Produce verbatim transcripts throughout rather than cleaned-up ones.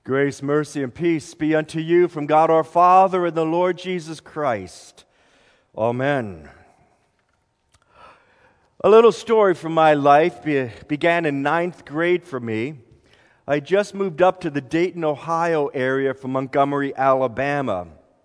Grace, mercy, and peace be unto you from God our Father and the Lord Jesus Christ. Amen. A little story from my life be- began in ninth grade for me. I just moved up to the Dayton, Ohio area from Montgomery, Alabama.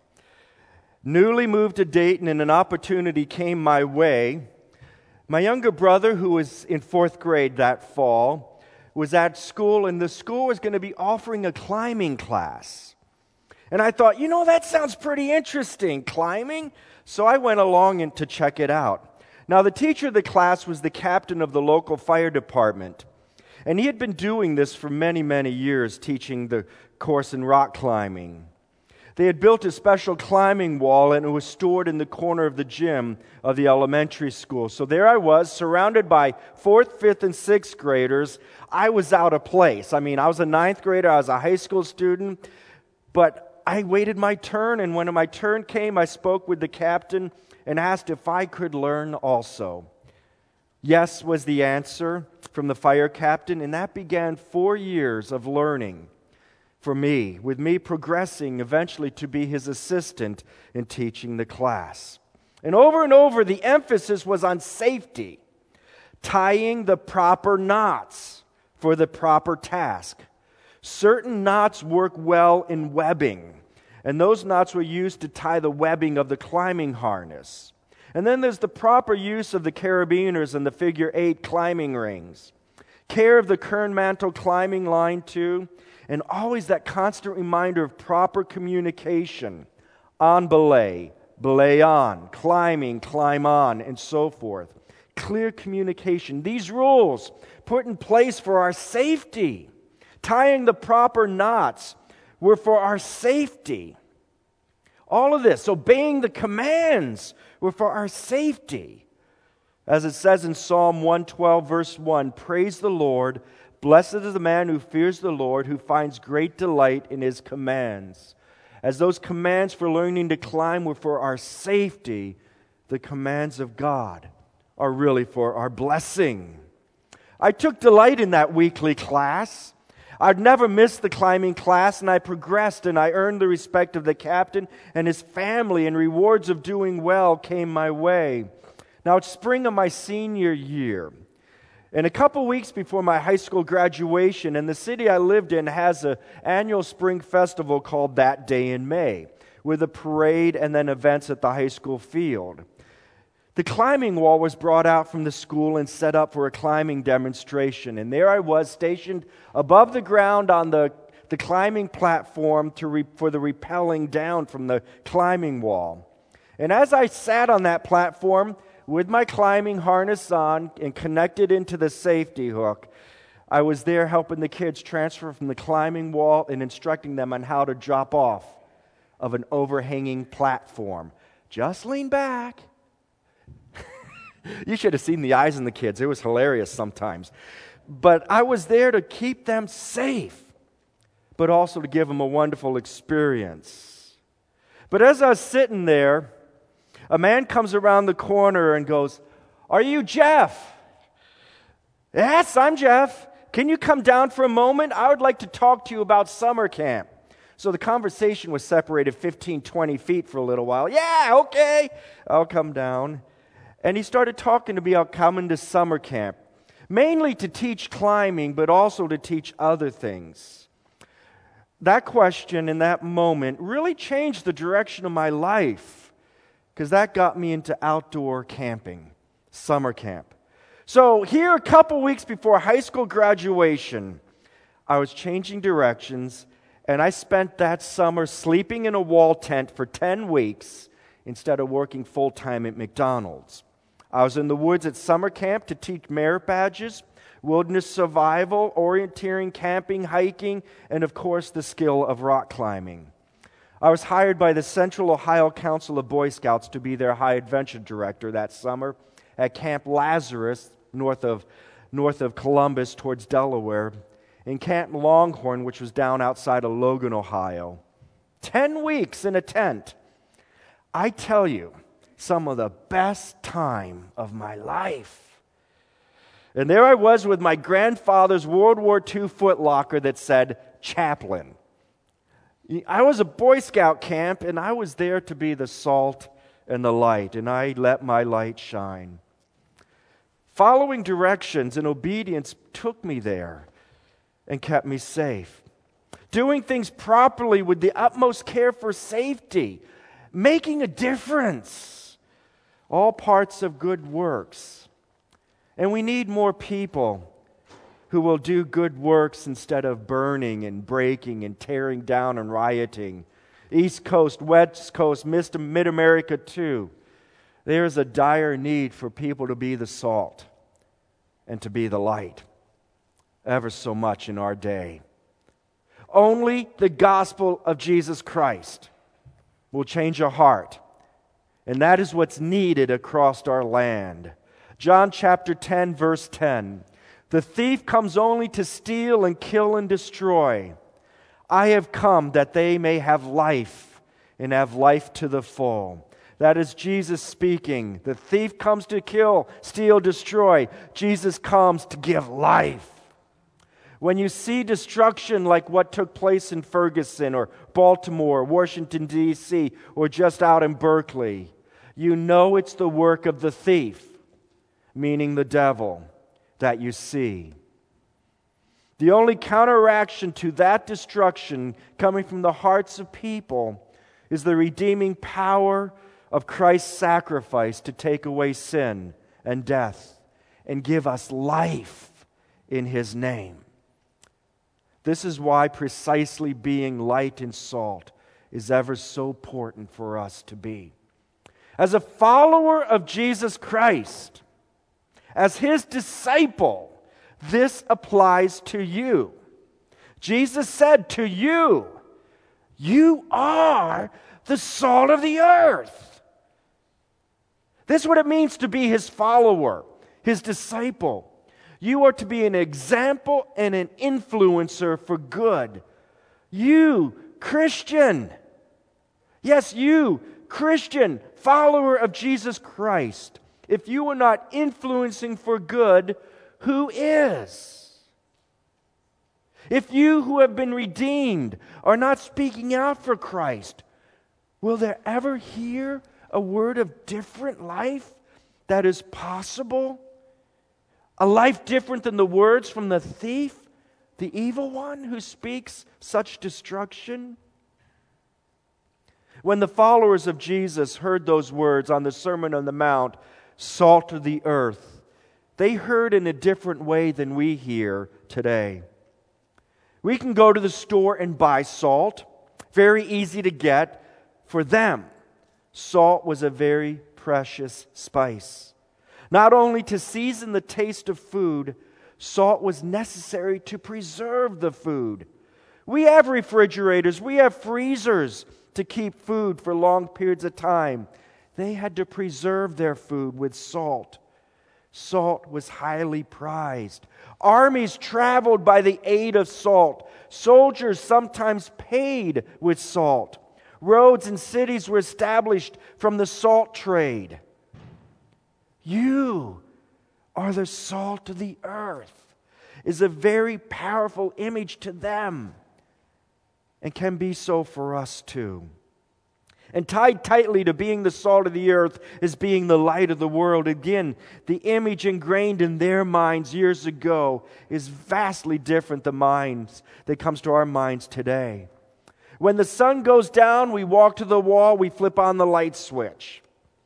Newly moved to Dayton and an opportunity came my way. My younger brother, who was in fourth grade that fall, was at school, and the school was going to be offering a climbing class. And I thought, you know, that sounds pretty interesting, climbing. So I went along and to check it out. Now, the teacher of the class was the captain of the local fire department. And he had been doing this for many, many years, teaching the course in rock climbing. They had built a special climbing wall, and it was stored in the corner of the gym of the elementary school. So there I was, surrounded by fourth, fifth, and sixth graders. I was out of place. I mean, I was a ninth grader, I was a high school student, but I waited my turn, and when my turn came, I spoke with the captain and asked if I could learn also. Yes was the answer from the fire captain, and that began four years of learning for me, with me progressing eventually to be his assistant in teaching the class. And over and over, the emphasis was on safety, tying the proper knots for the proper task. Certain knots work well in webbing, and those knots were used to tie the webbing of the climbing harness. And then there's the proper use of the carabiners and the figure eight climbing rings. Care of the Kernmantle climbing line too, and always that constant reminder of proper communication. On belay, belay on, climbing, climb on, and so forth. Clear communication. These rules put in place for our safety. Tying the proper knots were for our safety. All of this, obeying the commands, were for our safety. As it says in Psalm one twelve, verse one, praise the Lord. Blessed is the man who fears the Lord, who finds great delight in his commands. As those commands for learning to climb were for our safety, the commands of God are really for our blessing. I took delight in that weekly class. I'd never missed the climbing class, and I progressed, and I earned the respect of the captain and his family, and rewards of doing well came my way. Now, it's spring of my senior year. And a couple weeks before my high school graduation, and the city I lived in has an annual spring festival called That Day in May, with a parade and then events at the high school field. The climbing wall was brought out from the school and set up for a climbing demonstration. And there I was, stationed above the ground on the, the climbing platform to re, for the rappelling down from the climbing wall. And as I sat on that platform, with my climbing harness on and connected into the safety hook, I was there helping the kids transfer from the climbing wall and instructing them on how to drop off of an overhanging platform. Just lean back. You should have seen the eyes in the kids. It was hilarious sometimes. But I was there to keep them safe, but also to give them a wonderful experience. But as I was sitting there, a man comes around the corner and goes, "Are you Jeff?" "Yes, I'm Jeff. Can you come down for a moment? I would like to talk to you about summer camp." So the conversation was separated fifteen, twenty feet for a little while. "Yeah, okay, I'll come down." And he started talking to me about coming to summer camp, mainly to teach climbing, but also to teach other things. That question in that moment really changed the direction of my life, because that got me into outdoor camping, summer camp. So here, a couple weeks before high school graduation, I was changing directions, and I spent that summer sleeping in a wall tent for ten weeks instead of working full-time at McDonald's. I was in the woods at summer camp to teach merit badges, wilderness survival, orienteering, camping, hiking, and of course the skill of rock climbing. I was hired by the Central Ohio Council of Boy Scouts to be their high adventure director that summer at Camp Lazarus, north of, north of Columbus towards Delaware, and Camp Longhorn, which was down outside of Logan, Ohio. Ten weeks in a tent. I tell you, some of the best time of my life. And there I was with my grandfather's World War Two footlocker that said chaplain. I was a Boy Scout camp, and I was there to be the salt and the light, and I let my light shine. Following directions and obedience took me there and kept me safe. Doing things properly with the utmost care for safety, making a difference, all parts of good works. And we need more people who will do good works instead of burning and breaking and tearing down and rioting. East Coast, West Coast, Mid-America too. There's a dire need for people to be the salt and to be the light ever so much in our day. Only the gospel of Jesus Christ will change a heart, and that is what's needed across our land. John chapter ten, verse ten. The thief comes only to steal and kill and destroy. I have come that they may have life and have life to the full. That is Jesus speaking. The thief comes to kill, steal, destroy. Jesus comes to give life. When you see destruction like what took place in Ferguson or Baltimore, Washington, D C, or just out in Berkeley, you know it's the work of the thief, meaning the devil, that you see. The only counteraction to that destruction coming from the hearts of people is the redeeming power of Christ's sacrifice to take away sin and death and give us life in His name. This is why precisely being light and salt is ever so important for us to be. As a follower of Jesus Christ, as His disciple, this applies to you. Jesus said to you, you are the salt of the earth. This is what it means to be His follower, His disciple. You are to be an example and an influencer for good. You, Christian, yes, you, Christian, follower of Jesus Christ, if you are not influencing for good, who is? If you who have been redeemed are not speaking out for Christ, will there ever hear a word of different life that is possible? A life different than the words from the thief, the evil one who speaks such destruction? When the followers of Jesus heard those words on the Sermon on the Mount, salt of the earth, they heard in a different way than we hear today. We can go to the store and buy salt, very easy to get. For them, salt was a very precious spice. Not only to season the taste of food, salt was necessary to preserve the food. We have refrigerators, we have freezers to keep food for long periods of time. They had to preserve their food with salt. Salt was highly prized. Armies traveled by the aid of salt. Soldiers sometimes paid with salt. Roads and cities were established from the salt trade. You are the salt of the earth is a very powerful image to them and can be so for us too. And tied tightly to being the salt of the earth is being the light of the world. Again, the image ingrained in their minds years ago is vastly different than the minds that comes to our minds today. When the sun goes down, we walk to the wall, we flip on the light switch.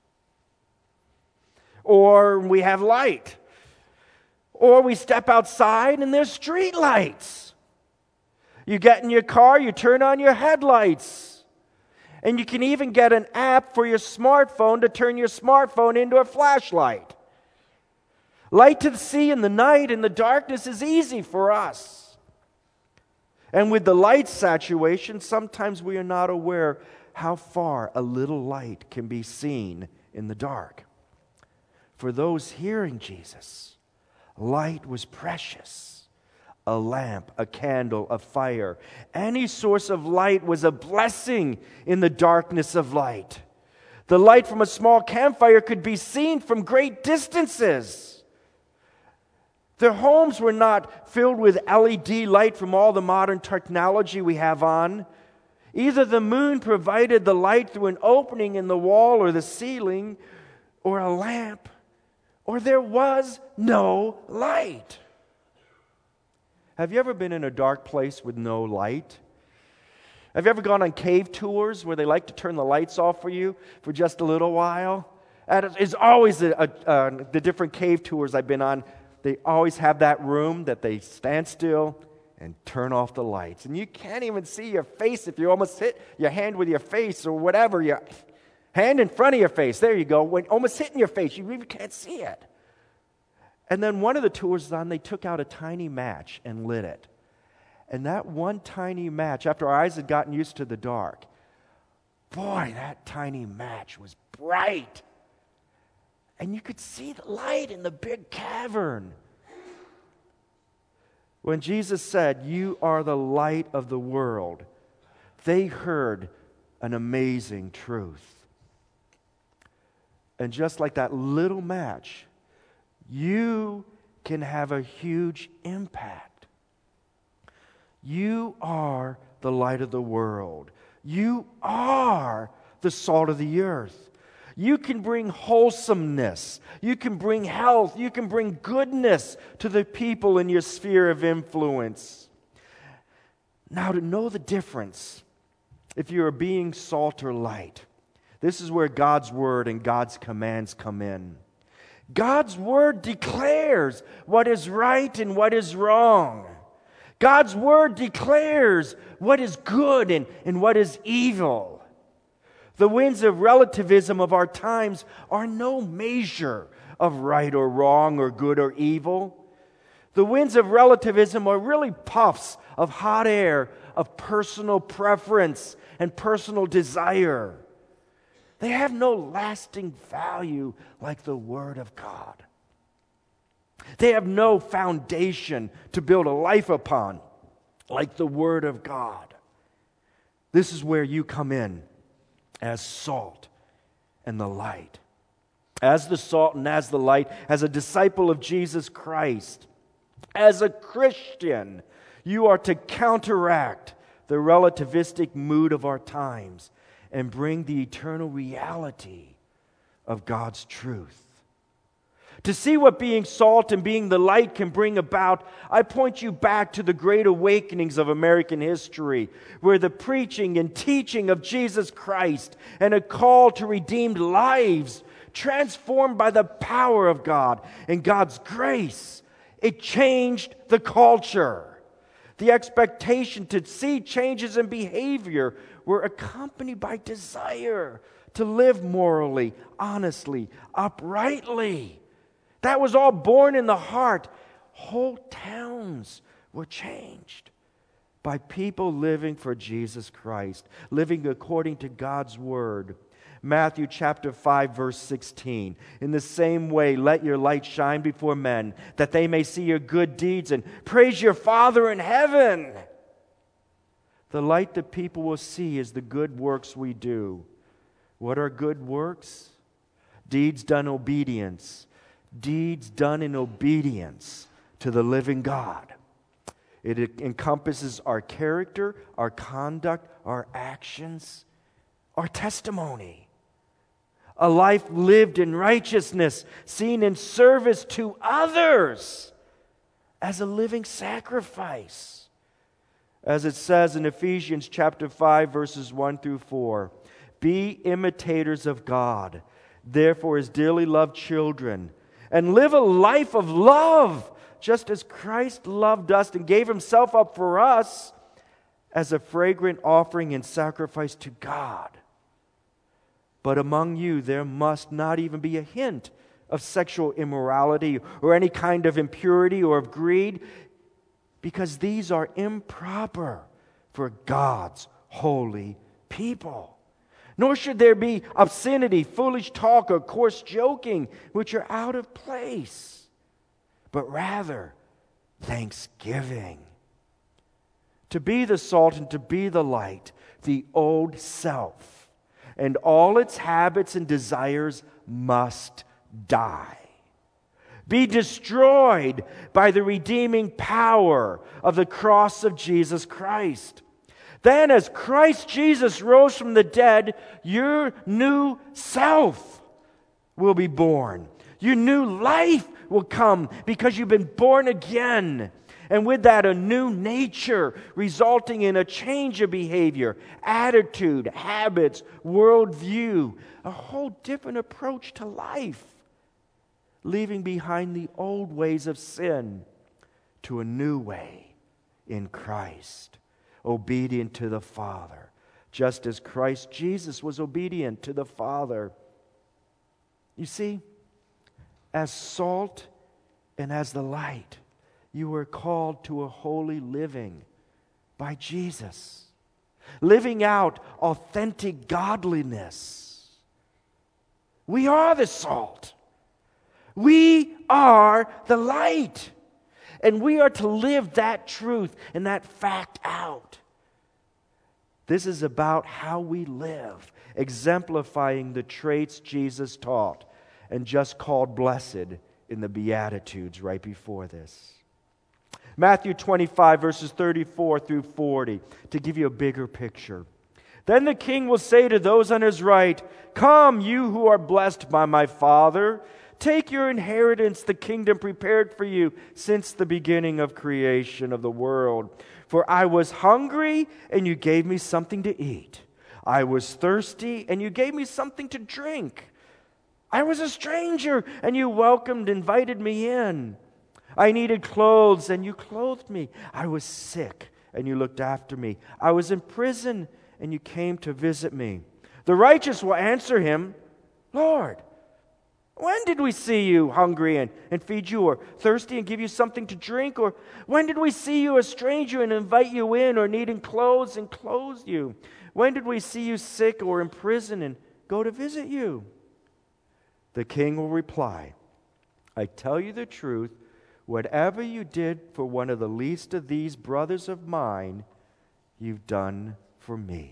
Or we have light. Or we step outside and there's street lights. You get in your car, you turn on your headlights. And you can even get an app for your smartphone to turn your smartphone into a flashlight. Light to see in the night and the darkness is easy for us. And with the light saturation, sometimes we are not aware how far a little light can be seen in the dark. For those hearing Jesus, light was precious. A lamp, a candle, a fire. Any source of light was a blessing in the darkness of light. The light from a small campfire could be seen from great distances. Their homes were not filled with L E D light from all the modern technology we have on. Either the moon provided the light through an opening in the wall or the ceiling, or a lamp, or there was no light. Have you ever been in a dark place with no light? Have you ever gone on cave tours where they like to turn the lights off for you for just a little while? And it's always a, a, uh, the different cave tours I've been on. They always have that room that they stand still and turn off the lights. And you can't even see your face if you almost hit your hand with your face or whatever. Your hand in front of your face. There you go. When almost hitting your face, you really can't see it. And then one of the tours on, they took out a tiny match and lit it. And that one tiny match, after our eyes had gotten used to the dark, boy, that tiny match was bright. And you could see the light in the big cavern. When Jesus said, "You are the light of the world," they heard an amazing truth. And just like that little match, you can have a huge impact. You are the light of the world. You are the salt of the earth. You can bring wholesomeness. You can bring health. You can bring goodness to the people in your sphere of influence. Now, to know the difference, if you're being salt or light, this is where God's word and God's commands come in. God's word declares what is right and what is wrong. God's word declares what is good and, and what is evil. The winds of relativism of our times are no measure of right or wrong or good or evil. The winds of relativism are really puffs of hot air of personal preference and personal desire. They have no lasting value like the Word of God. They have no foundation to build a life upon like the Word of God. This is where you come in as salt and the light. As the salt and as the light, as a disciple of Jesus Christ, as a Christian, you are to counteract the relativistic mood of our times and bring the eternal reality of God's truth. To see what being salt and being the light can bring about, I point you back to the great awakenings of American history, where the preaching and teaching of Jesus Christ and a call to redeemed lives, transformed by the power of God and God's grace, it changed the culture. The expectation to see changes in behavior were accompanied by desire to live morally, honestly, uprightly. That was all born in the heart. Whole towns were changed by people living for Jesus Christ, living according to God's word. Matthew chapter five, verse sixteen. In the same way, let your light shine before men, that they may see your good deeds and praise your Father in heaven. The light that people will see is the good works we do. What are good works? Deeds done in obedience. Deeds done in obedience to the living God. It encompasses our character, our conduct, our actions, our testimony. A life lived in righteousness, seen in service to others as a living sacrifice. As it says in Ephesians chapter five, verses one through four, be imitators of God, therefore as dearly loved children, and live a life of love, just as Christ loved us and gave himself up for us as a fragrant offering and sacrifice to God. But among you there must not even be a hint of sexual immorality or any kind of impurity or of greed, because these are improper for God's holy people. Nor should there be obscenity, foolish talk, or coarse joking, which are out of place, but rather thanksgiving. To be the salt and to be the light, the old self, and all its habits and desires must die. Be destroyed by the redeeming power of the cross of Jesus Christ. Then as Christ Jesus rose from the dead, your new self will be born. Your new life will come because you've been born again. And with that, a new nature resulting in a change of behavior, attitude, habits, worldview, a whole different approach to life, leaving behind the old ways of sin to a new way in Christ, obedient to the Father, just as Christ Jesus was obedient to the Father. You see, as salt and as the light, you were called to a holy living by Jesus, living out authentic godliness. We are the salt. We are the light. And we are to live that truth and that fact out. This is about how we live, exemplifying the traits Jesus taught and just called blessed in the Beatitudes right before this. Matthew twenty-five, verses thirty-four through forty, to give you a bigger picture. Then the king will say to those on his right, "Come, you who are blessed by my Father, take your inheritance, the kingdom prepared for you since the beginning of creation of the world. For I was hungry, and you gave me something to eat. I was thirsty, and you gave me something to drink. I was a stranger, and you welcomed, invited me in. I needed clothes, and you clothed me. I was sick, and you looked after me. I was in prison, and you came to visit me." The righteous will answer him, "Lord, when did we see you hungry and, and feed you, or thirsty and give you something to drink? Or when did we see you a stranger and invite you in, or needing clothes and clothe you? When did we see you sick or in prison and go to visit you?" The king will reply, "I tell you the truth, whatever you did for one of the least of these brothers of mine, you've done for me."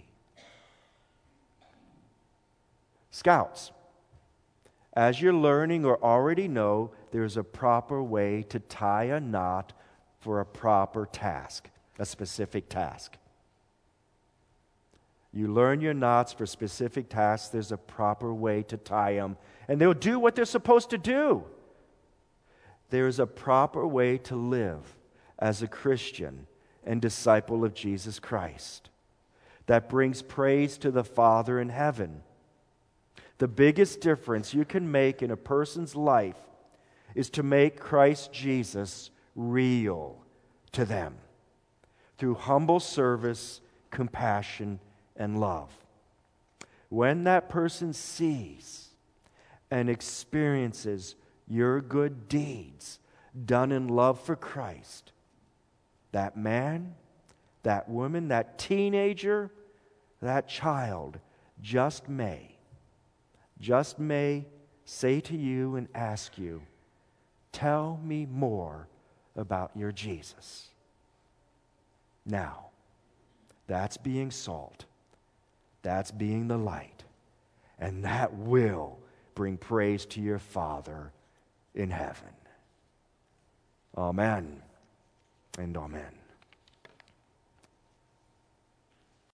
Scouts, as you're learning or already know, there's a proper way to tie a knot for a proper task, a specific task. You learn your knots for specific tasks, there's a proper way to tie them, and they'll do what they're supposed to do. There is a proper way to live as a Christian and disciple of Jesus Christ that brings praise to the Father in heaven. The biggest difference you can make in a person's life is to make Christ Jesus real to them through humble service, compassion, and love. When that person sees and experiences your good deeds done in love for Christ, that man, that woman, that teenager, that child just may, just may say to you and ask you, "Tell me more about your Jesus." Now, that's being salt. That's being the light. And that will bring praise to your Father in heaven. Amen and amen.